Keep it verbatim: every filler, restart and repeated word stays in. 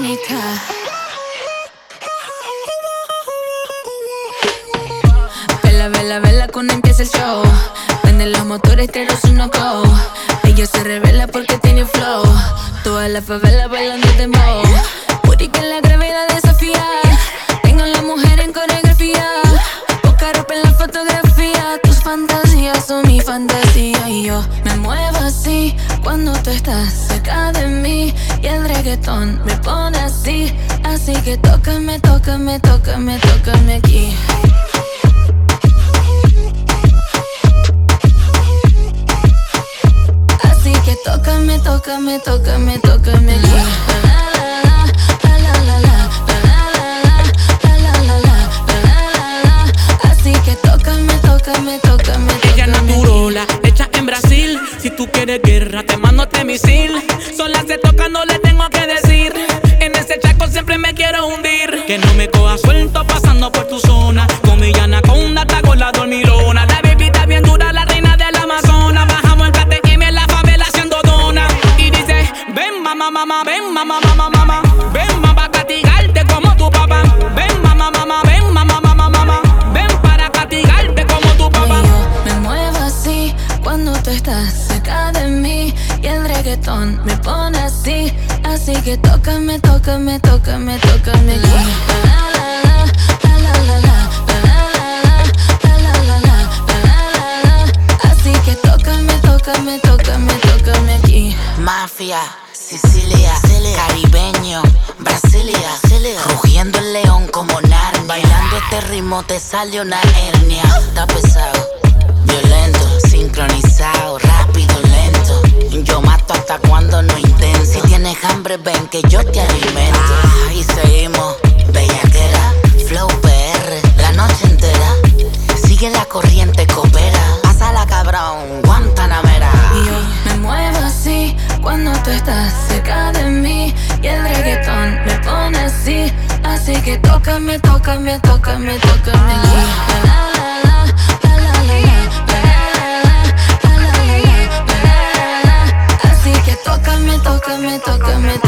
bonita. Vela, vela, vela cuando empieza el show. Prende los motores, pero su no go. Ella se revela porque tiene flow. Toda la favela bailando de dembow. Puri que la gravedad desafía. Tengo a la mujer en coreografía. Poca ropa en la fotografía. Tus fantasías son mi fantasía. Y yo me muevo así cuando tú estás cerca de mí. Y el reggaetón me pone así. Así que tócame, tócame, tócame, tócame aquí. Así que tócame, tócame, tócame, tócame aquí. Ella naturola, hecha en Brasil. Si tú quieres guerra, te mando este misil. Sola se toca, no le tengo que decir. En ese chaco siempre me quiero hundir. Que no me coja suelto pasando por tu zona. Con mi anaconda, te hago la dormilona. La baby está bien dura, la reina del Amazonas. Bajamos el K T M en la favela haciendo dona. Y dice, ven mamá, mamá, ven mamá, mamá, mamá. Ven mamá, pa' castigarte como tu papá. Ven mamá, mamá, ven mamá, mamá, mamá. Ven para castigarte como tu papá. Y yo me muevo así cuando tú estás cerca de mí. Y el reggaetón me pone así. Así que tócame, tócame, tócame, tócame aquí. Así que tócame, tócame, tócame, tócame aquí. Mafia, Sicilia, caribeño, Brasilia, rugiendo el león como Narnia. Bailando este ritmo te sale una hernia. Está pesado, violento, sincronizado, rápido, lento. Yo mato hasta cuando no intento. Si tienes hambre ven que yo te alimento. Ah, y seguimos, bellaquera, flow P R, la noche entera. Sigue la corriente, coopera. Pásala cabrón, Guantanamera. Y yo me muevo así cuando tú estás cerca de mí. Y el reggaetón me pone así. Así que tócame, tócame, tócame, tócame aquí. Así que tócame, tócame, tócame,